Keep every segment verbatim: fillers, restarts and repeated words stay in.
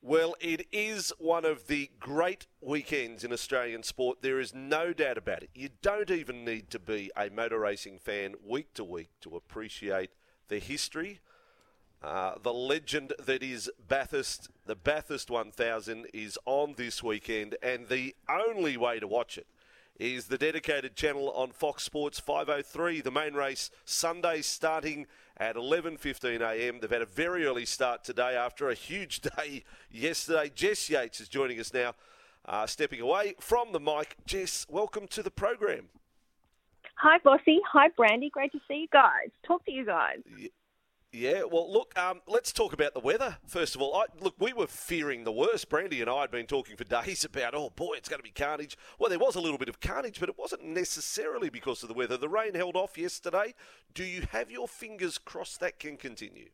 Well, it is one of the great weekends in Australian sport. There is no doubt about it. You don't even need to be a motor racing fan week to week to appreciate the history, uh, the legend that is Bathurst. The Bathurst one thousand is on this weekend, and the only way to watch it is the dedicated channel on Fox Sports five oh three. The main race Sunday starting at eleven fifteen a m. They've had a very early start today after a huge day yesterday. Jess Yates is joining us now, uh, stepping away from the mic. Jess, welcome to the program. Hi, Bossy. Hi, Brandy. Great to see you guys. Talk to you guys. Yeah. Yeah, well, look, um, let's talk about the weather, first of all. I, look, we were fearing the worst. Brandy and I had been talking for days about, oh, boy, it's going to be carnage. Well, there was a little bit of carnage, but it wasn't necessarily because of the weather. The rain held off yesterday. Do you have your fingers crossed that can continue?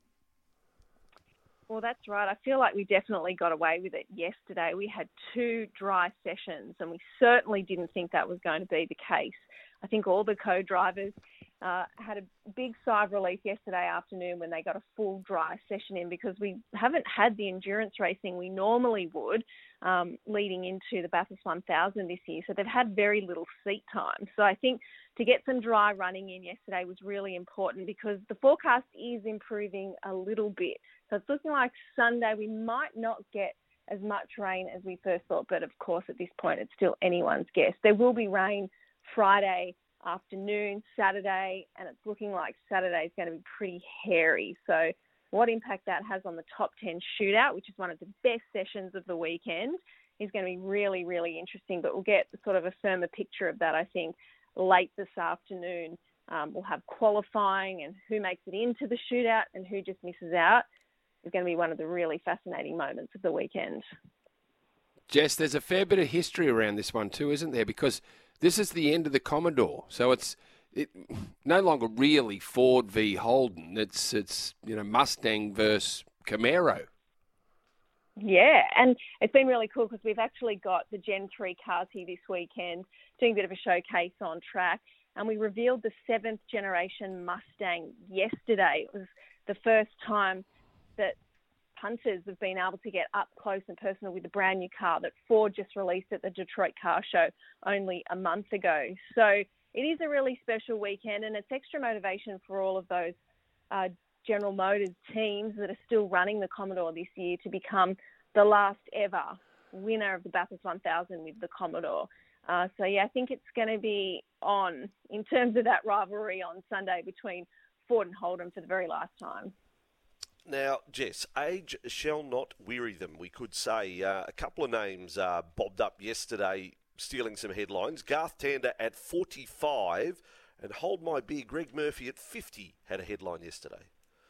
Well, that's right. I feel like we definitely got away with it yesterday. We had two dry sessions, and we certainly didn't think that was going to be the case. I think all the co-drivers uh, had a big sigh of relief yesterday afternoon when they got a full dry session in, because we haven't had the endurance racing we normally would um, leading into the Bathurst one thousand this year. So they've had very little seat time. So I think to get some dry running in yesterday was really important, because the forecast is improving a little bit. So it's looking like Sunday we might not get as much rain as we first thought, but of course at this point it's still anyone's guess. There will be rain Friday afternoon, Saturday, and it's looking like Saturday is going to be pretty hairy. So what impact that has on the top ten shootout, which is one of the best sessions of the weekend, is going to be really, really interesting. But we'll get sort of a firmer picture of that, I think, late this afternoon. Um, we'll have qualifying, and who makes it into the shootout and who just misses out is going to be one of the really fascinating moments of the weekend. Jess, there's a fair bit of history around this one too, isn't there? Because this is the end of the Commodore, so it's it no longer really Ford v Holden. It's it's you know Mustang versus Camaro. Yeah, and it's been really cool because we've actually got the Gen three cars here this weekend doing a bit of a showcase on track, and we revealed the seventh generation Mustang yesterday. It was the first time that punters have been able to get up close and personal with the brand new car that Ford just released at the Detroit Car Show only a month ago. So it is a really special weekend, and it's extra motivation for all of those uh, General Motors teams that are still running the Commodore this year to become the last ever winner of the Bathurst one thousand with the Commodore. Uh, so yeah, I think it's going to be on in terms of that rivalry on Sunday between Ford and Holden for the very last time. Now, Jess, age shall not weary them, we could say. Uh, a couple of names uh, bobbed up yesterday, stealing some headlines. Garth Tander at forty-five, and hold my beer, Greg Murphy at fifty had a headline yesterday.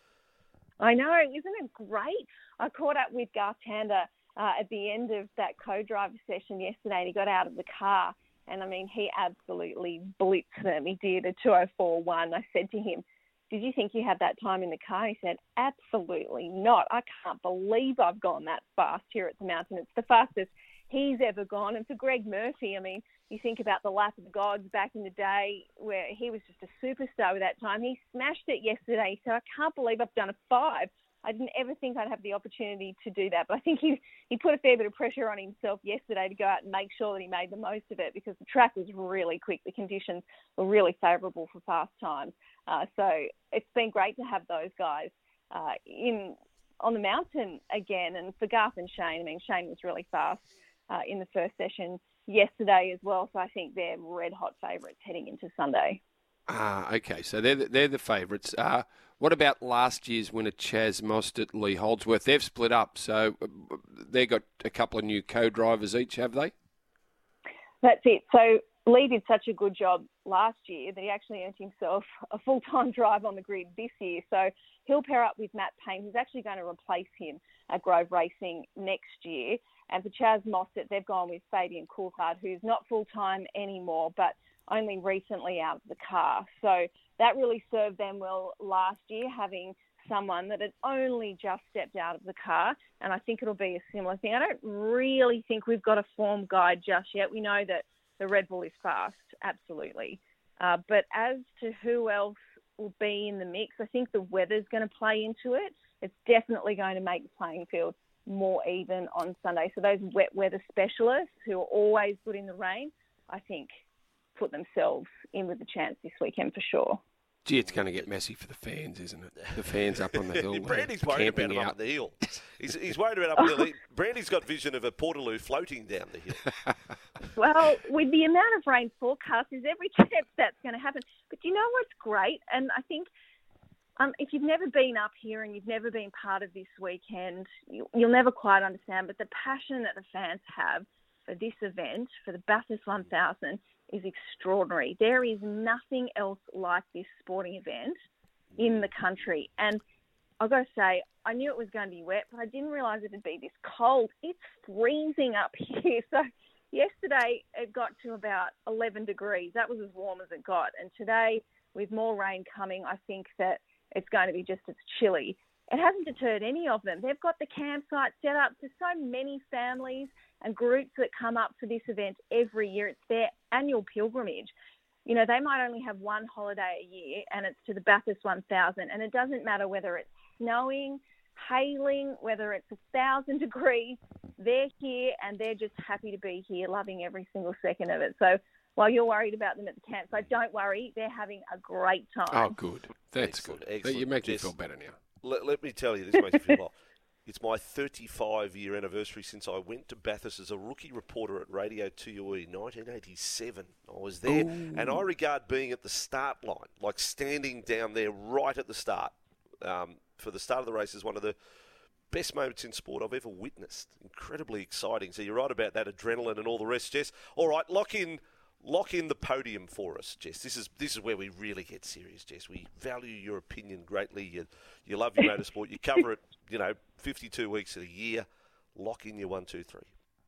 I know, isn't it great? I caught up with Garth Tander uh, at the end of that co-driver session yesterday, and he got out of the car, and I mean, he absolutely blitzed them. He did a two oh four one. I said to him, did you think you had that time in the car? He said, absolutely not. I can't believe I've gone that fast here at the mountain. It's the fastest he's ever gone. And for Greg Murphy, I mean, you think about the lap of the gods back in the day where he was just a superstar with that time. He smashed it yesterday. So I can't believe I've done a five. I didn't ever think I'd have the opportunity to do that. But I think he, he put a fair bit of pressure on himself yesterday to go out and make sure that he made the most of it, because the track was really quick. The conditions were really favourable for fast times. Uh, so it's been great to have those guys uh, in on the mountain again. And for Garth and Shane, I mean, Shane was really fast uh, in the first session yesterday as well. So I think they're red-hot favourites heading into Sunday. Ah, okay. So they're the, they're the favourites. Uh, what about last year's winner, Chaz Mostert, Lee Holdsworth? They've split up, so they've got a couple of new co-drivers each, have they? That's it. So Lee did such a good job last year that he actually earned himself a full-time drive on the grid this year. So he'll pair up with Matt Payne, who's actually going to replace him at Grove Racing next year. And for Chaz Mostert, they've gone with Fabian Coulthard, who's not full-time anymore, but only recently out of the car. So that really served them well last year, having someone that had only just stepped out of the car. And I think it'll be a similar thing. I don't really think we've got a form guide just yet. We know that the Red Bull is fast, absolutely. Uh, but as to who else will be in the mix, I think the weather's going to play into it. It's definitely going to make the playing field more even on Sunday. So those wet weather specialists who are always good in the rain, I think, put themselves in with a chance this weekend for sure. Gee, it's going to get messy for the fans, isn't it? The fans up on the hill. Brandy's worried about him out. up the hill. He's, he's worried about up the hill. Brandy's got vision of a Portaloo floating down the hill. Well, with the amount of rain forecast, there's every chance that's going to happen. But you know what's great? And I think um, if you've never been up here and you've never been part of this weekend, you, you'll never quite understand. But the passion that the fans have for this event, for the Bathurst one thousand, is extraordinary. There is nothing else like this sporting event in the country. And I've got to say, I knew it was going to be wet, but I didn't realise it'd be this cold. It's freezing up here. So yesterday it got to about eleven degrees. That was as warm as it got. And today, with more rain coming, I think that it's going to be just as chilly. It hasn't deterred any of them. They've got the campsite set up for so many families and groups that come up for this event every year. It's their annual pilgrimage. You know, they might only have one holiday a year, and it's to the Bathurst one thousand. And it doesn't matter whether it's snowing, hailing, whether it's a thousand degrees, they're here and they're just happy to be here, loving every single second of it. So while you're worried about them at the campsite, don't worry, they're having a great time. Oh, good. That's excellent, good. Excellent. You make Jess, me feel better now. Let, let me tell you, this makes me feel well. It's my thirty-five year anniversary since I went to Bathurst as a rookie reporter at Radio two U E, nineteen eighty-seven. I was there, Ooh. and I regard being at the start line, like standing down there right at the start, um, for the start of the race is one of the best moments in sport I've ever witnessed. Incredibly exciting. So you're right about that adrenaline and all the rest, Jess. All right, lock in. Lock in the podium for us, Jess. This is this is where we really get serious, Jess. We value your opinion greatly. You you love your motorsport. You cover it, you know, fifty-two weeks of the year. Lock in your one, two, three.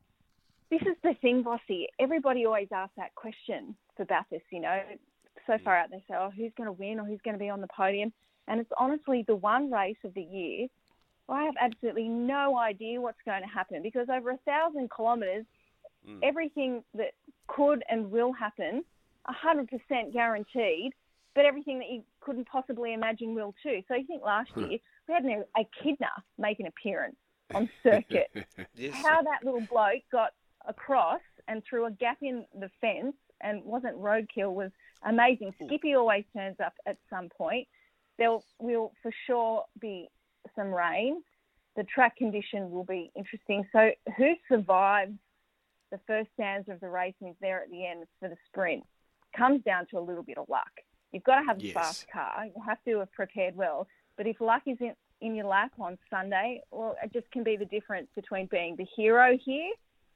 This is the thing, Bossy. Everybody always asks that question for Bathurst, you know. So far out, they say, oh, who's going to win or who's going to be on the podium? And it's honestly the one race of the year I have absolutely no idea what's going to happen, because over a thousand kilometres, mm. everything that could and will happen, one hundred percent guaranteed, but everything that you couldn't possibly imagine will too. So you think last hmm. year we had an, a kidnapper make an appearance on circuit. Yes. How that little bloke got across and through a gap in the fence and wasn't roadkill was amazing. Skippy always turns up at some point. There will for sure be some rain. The track condition will be interesting. So who survives the first stanza of the race and is there at the end for the sprint comes down to a little bit of luck. You've got to have a yes. fast car. You have to have prepared well. But if luck isn't in your lap on Sunday, well, it just can be the difference between being the hero here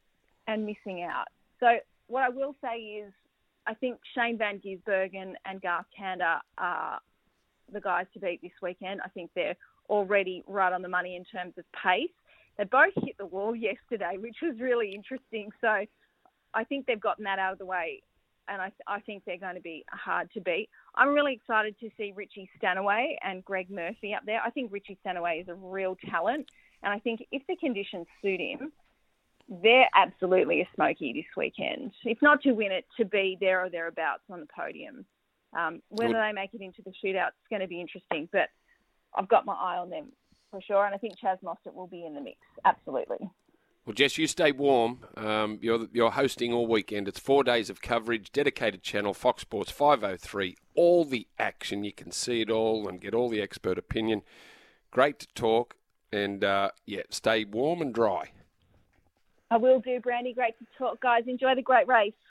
and missing out. So what I will say is I think Shane Van Gisbergen and Garth Tander are the guys to beat this weekend. I think they're already right on the money in terms of pace. They both hit the wall yesterday, which was really interesting. So I think they've gotten that out of the way, and I, I think they're going to be hard to beat. I'm really excited to see Richie Stanaway and Greg Murphy up there. I think Richie Stanaway is a real talent, and I think if the conditions suit him, they're absolutely a smoky this weekend. If not to win it, to be there or thereabouts on the podium. Um, whether they make it into the shootout is going to be interesting, but I've got my eye on them for sure, and I think Chaz Mostert will be in the mix, absolutely. Well, Jess, you stay warm. Um, you're you're hosting all weekend. It's four days of coverage, dedicated channel, Fox Sports five oh three, all the action. You can see it all and get all the expert opinion. Great to talk, and, uh, yeah, stay warm and dry. I will do, Brandy. Great to talk, guys. Enjoy the great race.